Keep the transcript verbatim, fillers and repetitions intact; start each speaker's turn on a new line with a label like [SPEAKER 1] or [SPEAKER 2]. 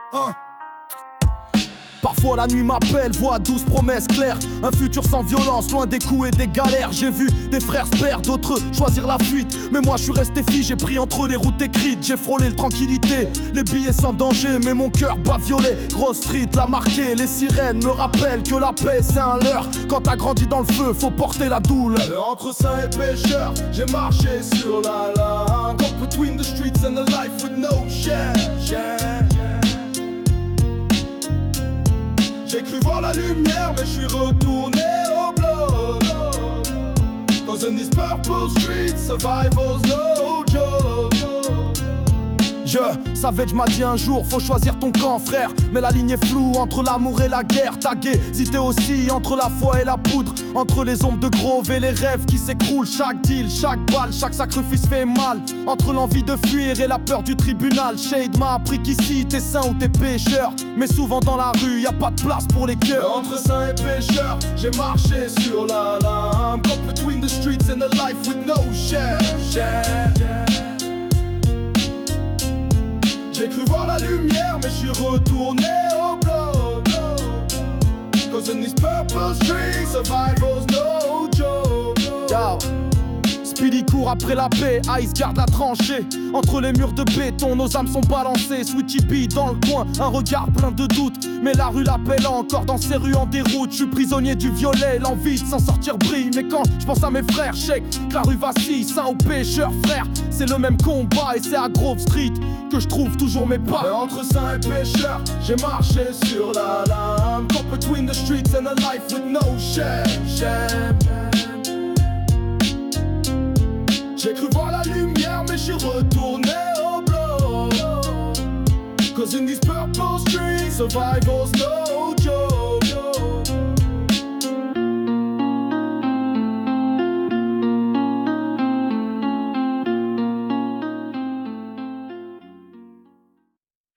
[SPEAKER 1] Hein. Parfois la nuit m'appelle, voix douce, promesses claires. Un futur sans violence, loin des coups et des galères. J'ai vu des frères se perdre, d'autres choisir la fuite. Mais moi je suis resté fille, j'ai pris entre les routes écrites. J'ai frôlé le tranquillité, les billets sans danger. Mais mon cœur bat violet, grosse street l'a marqué. Les sirènes me rappellent que la paix c'est un leurre. Quand t'as grandi dans le feu, faut porter la douleur.
[SPEAKER 2] Entre saints et pécheurs, j'ai marché sur la lame. Caught between the streets and the life with no share, share. J'ai cru voir la lumière, mais je suis retourné au bloc. Cause in these purple streets, survival's no joke.
[SPEAKER 1] Je savais que je m'a dit un jour, faut choisir ton camp frère. Mais la ligne est floue entre l'amour et la guerre. T'as hésité aussi entre la foi et la poudre. Entre les ombres de Grove et les rêves qui s'écroulent. Chaque deal, chaque balle, chaque sacrifice fait mal. Entre l'envie de fuir et la peur du tribunal. Shade m'a appris qu'ici t'es saint ou t'es pécheur. Mais souvent dans la rue, y a pas de place pour les cœurs.
[SPEAKER 2] Entre saints et pécheurs, j'ai marché sur la lame. Caught between the streets and the life with no share, share. J'ai cru voir la lumière, mais je suis retourné au bloc. Cause in these purple streets, survival's no joke.
[SPEAKER 1] Yo. Speedy court après la paix, Ice garde la tranchée. Entre les murs de béton, nos âmes sont balancées. Sweetie B dans le coin, un regard plein de doutes. Mais la rue l'appelle encore dans ces rues en déroute. Je suis prisonnier du violet, l'envie de s'en sortir brille. Mais quand je pense à mes frères, check que la rue vacille. Saint ou pécheur, frère, c'est le même combat. Et c'est à Grove Street que je trouve toujours mes pas.
[SPEAKER 2] Et entre saints et pécheurs, j'ai marché sur la lame. Caught between the streets and a life with no shame, shame. J'ai cru voir la lumière, mais je suis retourné au bloc. Cause in these purple streets, survival's no